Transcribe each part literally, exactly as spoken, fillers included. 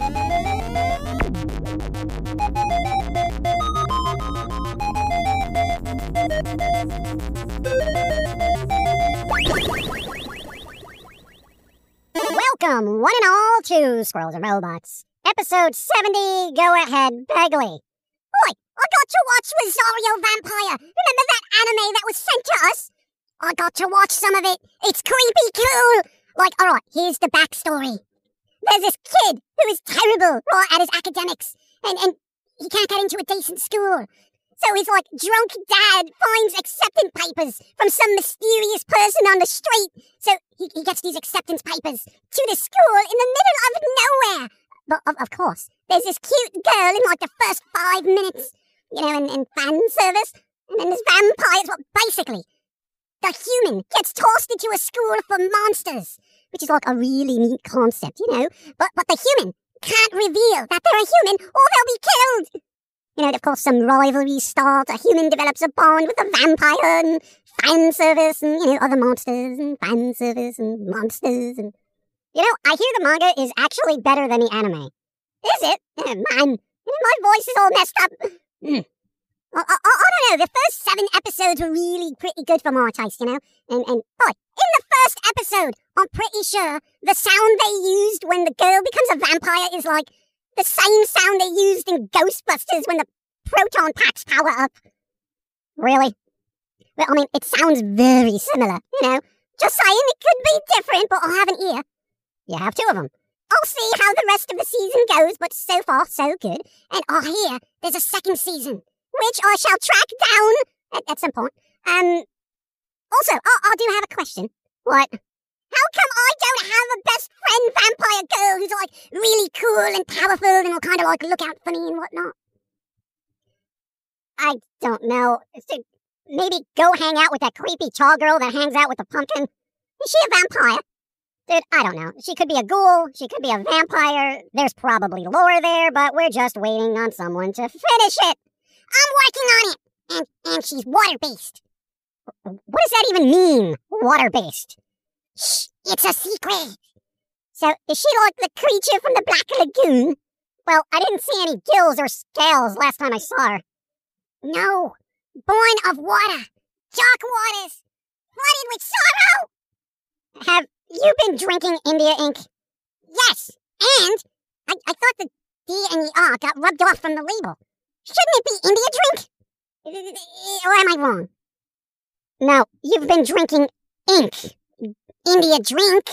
Welcome, one and all, to Squirrels and Robots. Episode seventy, Go Ahead, Bagley. Oi, I got to watch Rosario Vampire. Remember that anime that was sent to us? I got to watch some of it. It's creepy cool. Like, alright, here's the backstory. There's this kid who is terrible, right, at his academics. And, and he can't get into a decent school. So his, like, drunk dad finds acceptance papers from some mysterious person on the street. So he, he gets these acceptance papers to the school in the middle of nowhere. But, of, of course, there's this cute girl in, like, the first five minutes, you know, in, in fan service. And then this vampire, well, basically, the human gets tossed into a school for monsters, which is, like, a really neat concept, you know. But, but the human can't reveal that they're a human or they'll be killed. You know, of course, some rivalries start. A human develops a bond with a vampire, and fan service, and, you know, other monsters, and fan service, and monsters, and... You know, I hear the manga is actually better than the anime. Is it? Oh, man, my voice is all messed up. Mm. I, I, I don't know, the first seven episodes were really pretty good for my taste, you know? And, and, boy, in the first episode, I'm pretty sure the sound they used when the girl becomes a vampire is like the same sound they used in Ghostbusters when the proton packs power up. Really? Well, I mean, it sounds very similar, you know? Just saying, it could be different, but I have an ear. You have two of them. I'll see how the rest of the season goes, but so far, so good. And I hear there's a second season, which I shall track down at, at some point. Um, also, I, I do have a question. What? How come I don't have a best friend vampire girl who's, like, really cool and powerful and will kind of, like, look out for me and whatnot? I don't know. So maybe go hang out with that creepy tall girl that hangs out with the pumpkin. Is she a vampire? Dude, I don't know. She could be a ghoul. She could be a vampire. There's probably lore there, but we're just waiting on someone to finish it. I'm working on it. And, and she's water-based. What does that even mean, water-based? Shh, it's a secret. So, is she like the creature from the Black Lagoon? Well, I didn't see any gills or scales last time I saw her. No. Born of water. Dark waters. Flooded with sorrow. Have you been drinking India ink? Yes. And I, I thought the D and the R got rubbed off from the label. Shouldn't it be India drink? Or am I wrong? No, you've been drinking ink. India drink.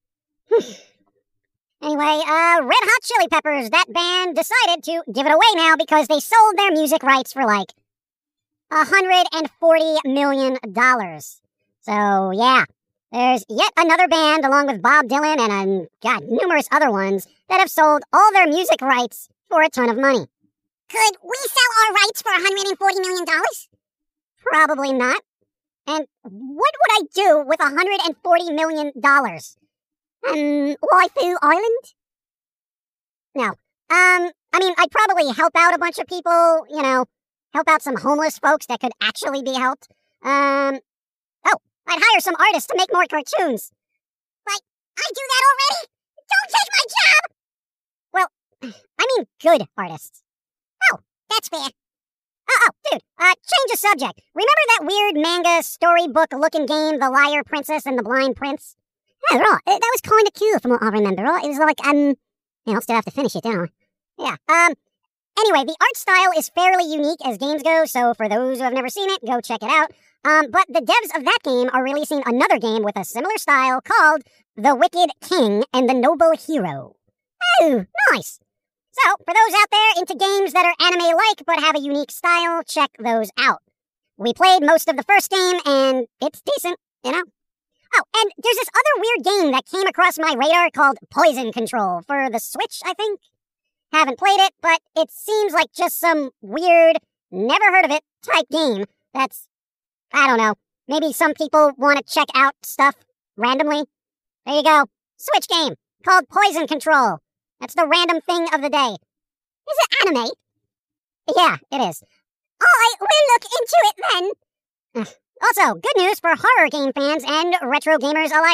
Anyway, uh, Red Hot Chili Peppers, that band decided to give it away now because they sold their music rights for like one hundred forty million dollars. So, yeah, there's yet another band along with Bob Dylan and, um, God, numerous other ones that have sold all their music rights for a ton of money. Could we sell our rights for one hundred forty million dollars? Probably not. And what would I do with one hundred forty million dollars? Um, Waifu Island? No. Um, I mean, I'd probably help out a bunch of people, you know, help out some homeless folks that could actually be helped. Um, oh, I'd hire some artists to make more cartoons. But I do that already! Don't take my job! Well, I mean good artists. Oh, that's fair. Oh, oh, dude, uh, change the subject. Remember that weird manga storybook-looking game, The Liar Princess and the Blind Prince? Yeah, right. That was kind of cool from what I remember, right? It was like, um, you know, I'll still have to finish it, don't I? Yeah, um, anyway, the art style is fairly unique as games go, so for those who have never seen it, go check it out. Um, but the devs of that game are releasing another game with a similar style called The Wicked King and the Noble Hero. Oh, nice. So, for those out there into games that are anime-like but have a unique style, check those out. We played most of the first game, and it's decent, you know? Oh, and there's this other weird game that came across my radar called Poison Control for the Switch, I think. Haven't played it, but it seems like just some weird, never heard of it type game that's, I don't know, maybe some people want to check out stuff randomly. There you go. Switch game called Poison Control. That's the random thing of the day. Is it anime? Yeah, it is. I will look into it then. Also, good news for horror game fans and retro gamers alike.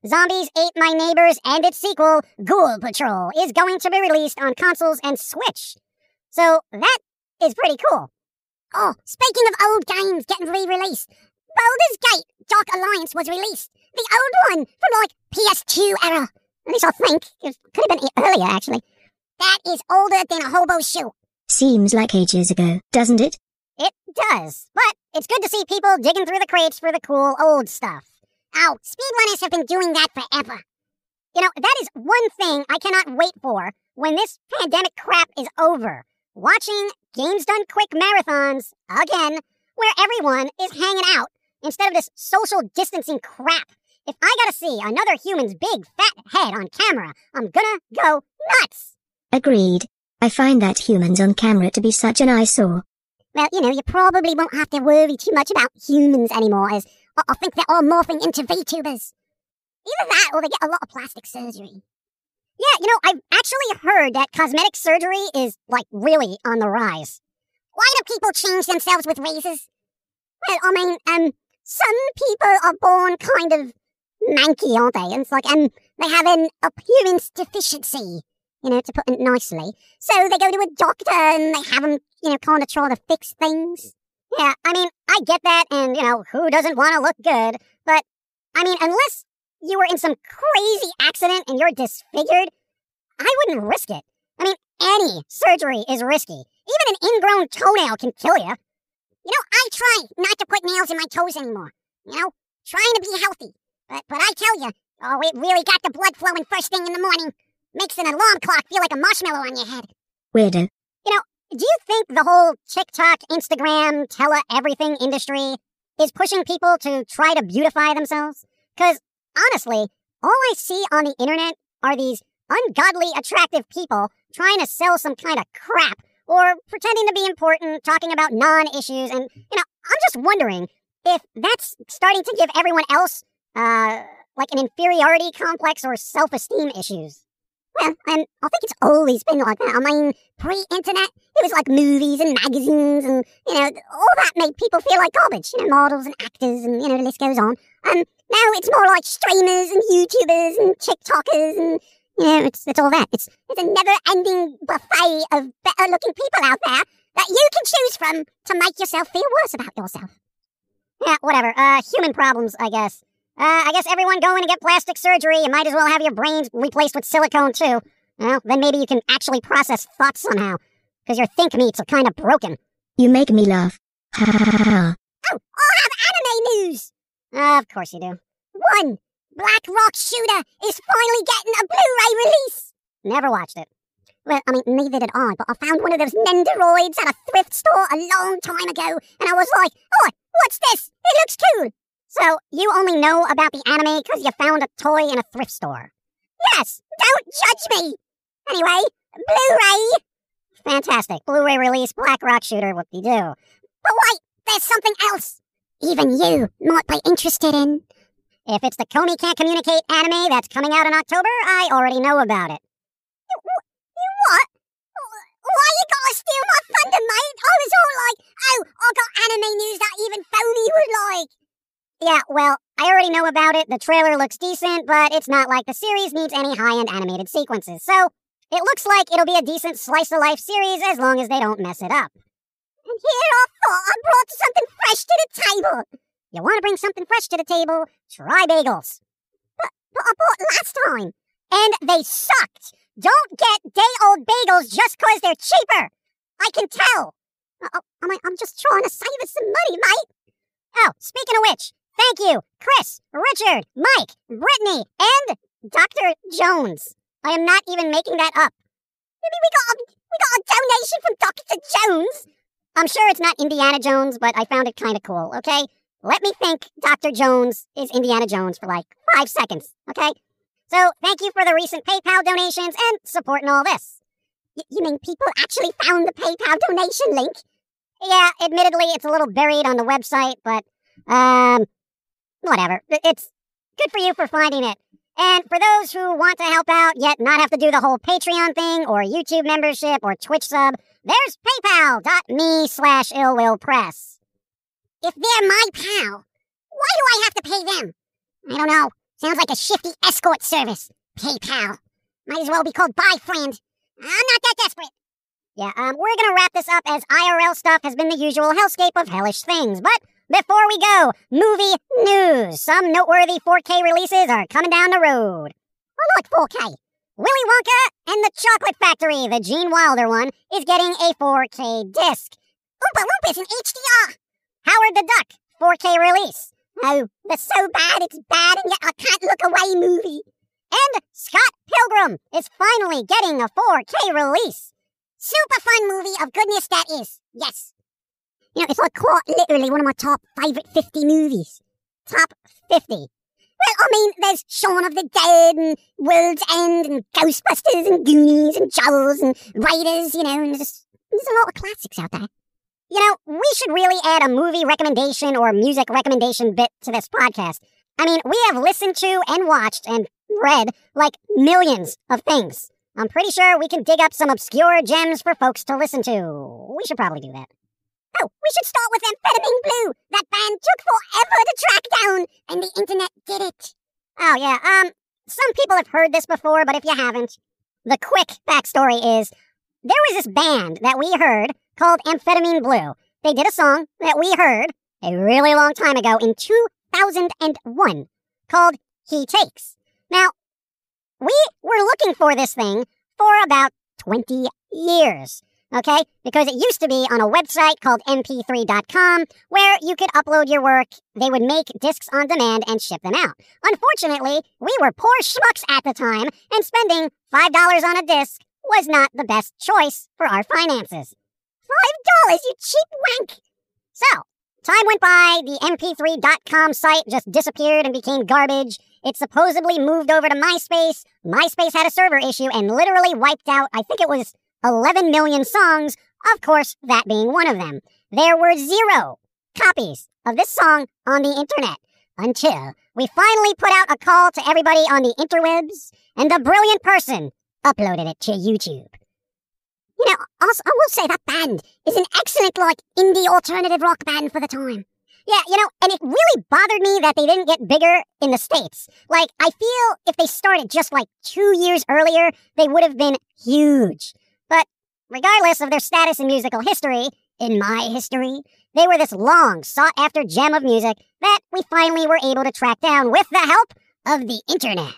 Zombies Ate My Neighbors and its sequel, Ghoul Patrol, is going to be released on consoles and Switch. So that is pretty cool. Oh, speaking of old games getting re-released, Baldur's Gate Dark Alliance was released. The old one from, like, P S two era. At least I think. It could have been earlier, actually. That is older than a hobo's shoe. Seems like ages ago, doesn't it? It does, but it's good to see people digging through the crates for the cool old stuff. Oh, speedrunners have been doing that forever. You know, that is one thing I cannot wait for when this pandemic crap is over. Watching Games Done Quick marathons, again, where everyone is hanging out instead of this social distancing crap. If I gotta see another human's big fat head on camera, I'm gonna go nuts. Agreed. I find that humans on camera to be such an eyesore. Well, you know, you probably won't have to worry too much about humans anymore, as I, I think they're all morphing into VTubers. Either that or they get a lot of plastic surgery. Yeah, you know, I've actually heard that cosmetic surgery is, like, really on the rise. Why do people change themselves with razors? Well, I mean, um, some people are born kind of manky, aren't they? And it's like, um, they have an appearance deficiency, you know, to put it nicely. So they go to a doctor and they have them, you know, kind of try to fix things. Yeah, I mean, I get that, and, you know, who doesn't want to look good? But, I mean, unless you were in some crazy accident and you're disfigured, I wouldn't risk it. I mean, any surgery is risky. Even an ingrown toenail can kill you. You know, I try not to put nails in my toes anymore. You know, trying to be healthy. But but I tell you, oh, it really got the blood flowing first thing in the morning. Makes an alarm clock feel like a marshmallow on your head. Weirdo. You know, do you think the whole TikTok, Instagram, tele-everything industry is pushing people to try to beautify themselves? Because, honestly, all I see on the internet are these ungodly attractive people trying to sell some kind of crap or pretending to be important, talking about non-issues, and, you know, I'm just wondering if that's starting to give everyone else, uh, like an inferiority complex or self-esteem issues. Well, and I think it's always been like that. I mean, pre-internet, it was like movies and magazines and, you know, all that made people feel like garbage. You know, models and actors and, you know, the list goes on. And now it's more like streamers and YouTubers and TikTokers and, you know, it's it's all that. It's, it's a never-ending buffet of better-looking people out there that you can choose from to make yourself feel worse about yourself. Yeah, whatever. Uh, human problems, I guess. Uh, I guess everyone going to get plastic surgery, you might as well have your brains replaced with silicone, too. Well, then maybe you can actually process thoughts somehow, because your think meats are kind of broken. You make me laugh. Ha ha ha ha. Oh, I'll have anime news! Uh, of course you do. One, Black Rock Shooter is finally getting a Blu-ray release! Never watched it. Well, I mean, neither did I, but I found one of those Nendoroids at a thrift store a long time ago, and I was like, oh, what's this? It looks cool! So, you only know about the anime because you found a toy in a thrift store? Yes! Don't judge me! Anyway, Blu-ray! Fantastic. Blu-ray release, Black Rock Shooter, whoop-de-doo. But wait, there's something else! Even you might be interested in. If it's the Komi Can't Communicate anime that's coming out in October, I already know about it. What? Why you gotta steal my thunder, mate? I was all like, oh, I got anime news that even Phony would like. Yeah, well, I already know about it. The trailer looks decent, but it's not like the series needs any high-end animated sequences. So, it looks like it'll be a decent slice-of-life series as long as they don't mess it up. And here I thought I brought something fresh to the table. You want to bring something fresh to the table? Try bagels. But, but I bought last time, and they sucked. Don't get day-old bagels just 'cause they're cheaper. I can tell. I, I, I'm just trying to save us some money, mate. Oh, speaking of which, thank you, Chris, Richard, Mike, Brittany, and Doctor Jones. I am not even making that up. Maybe we got a, we got a donation from Doctor Jones. I'm sure it's not Indiana Jones, but I found it kind of cool, okay? Let me think Doctor Jones is Indiana Jones for like five seconds, okay? So, thank you for the recent PayPal donations and supporting all this. Y- you mean people actually found the PayPal donation link? Yeah, admittedly, it's a little buried on the website, but, um, whatever. It's good for you for finding it. And for those who want to help out, yet not have to do the whole Patreon thing, or YouTube membership, or Twitch sub, there's paypal.me slash illwillpress. If they're my pal, why do I have to pay them? I don't know. Sounds like a shifty escort service. PayPal. Might as well be called Buy Friend. I'm not that desperate. Yeah, um, we're gonna wrap this up as I R L stuff has been the usual hellscape of hellish things. But before we go, movie news. Some noteworthy four K releases are coming down the road. I like four K. Willy Wonka and the Chocolate Factory, the Gene Wilder one, is getting a four K disc. Oompa Loompas in H D R. Howard the Duck, four K release. Oh, the so bad it's bad and yet I can't look away movie. And Scott Pilgrim is finally getting a four K release. Super fun movie of goodness that is. Yes. You know, it's like quite literally one of my top favourite fifty movies. Top fifty. Well, I mean, there's Shaun of the Dead and World's End and Ghostbusters and Goonies and Jaws and Raiders, you know, and there's, there's a lot of classics out there. You know, we should really add a movie recommendation or music recommendation bit to this podcast. I mean, we have listened to and watched and read like millions of things. I'm pretty sure we can dig up some obscure gems for folks to listen to. We should probably do that. Oh, we should start with Amphetamine Blue. That band took forever to track down, and the internet did it. Oh, yeah, um, some people have heard this before, but if you haven't, the quick backstory is there was this band that we heard called Amphetamine Blue. They did a song that we heard a really long time ago in two thousand one called He Takes. Now, we were looking for this thing for about twenty years, okay? Because it used to be on a website called M P three dot com where you could upload your work, they would make discs on demand and ship them out. Unfortunately, we were poor schmucks at the time, and spending five dollars on a disc was not the best choice for our finances. five dollars, you cheap wank! So, time went by, the M P three dot com site just disappeared and became garbage. It supposedly moved over to MySpace. MySpace had a server issue and literally wiped out, I think it was eleven million songs, of course, that being one of them. There were zero copies of this song on the internet until we finally put out a call to everybody on the interwebs, and a brilliant person uploaded it to YouTube. You know, also, I will say that band is an excellent, like, indie alternative rock band for the time. Yeah, you know, and it really bothered me that they didn't get bigger in the States. Like, I feel if they started just, like, two years earlier, they would have been huge. But regardless of their status in musical history, in my history, they were this long, sought-after gem of music that we finally were able to track down with the help of the internet.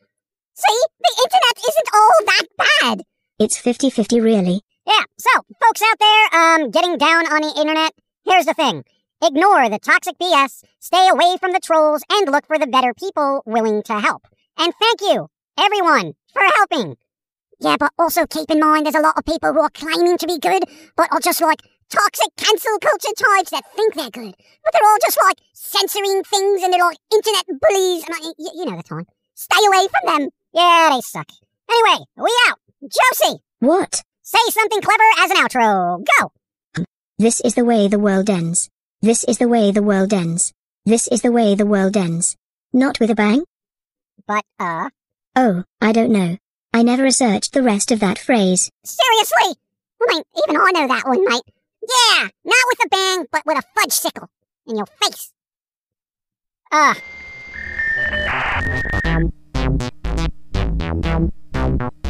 See? The internet isn't all that bad! It's fifty-fifty, really. Yeah, so, folks out there, um, getting down on the internet, here's the thing. Ignore the toxic B S, stay away from the trolls, and look for the better people willing to help. And thank you, everyone, for helping. Yeah, but also keep in mind there's a lot of people who are claiming to be good, but are just like toxic cancel culture types that think they're good. But they're all just like censoring things and they're like internet bullies, and I, y- you know the time. Stay away from them. Yeah, they suck. Anyway, we out. Josie! What? Say something clever as an outro. Go! This is the way the world ends. This is the way the world ends. This is the way the world ends. Not with a bang? But, uh... Oh, I don't know. I never researched the rest of that phrase. Seriously? I mean, even I know that one, mate. Yeah, not with a bang, but with a fudge sickle. In your face. Uh...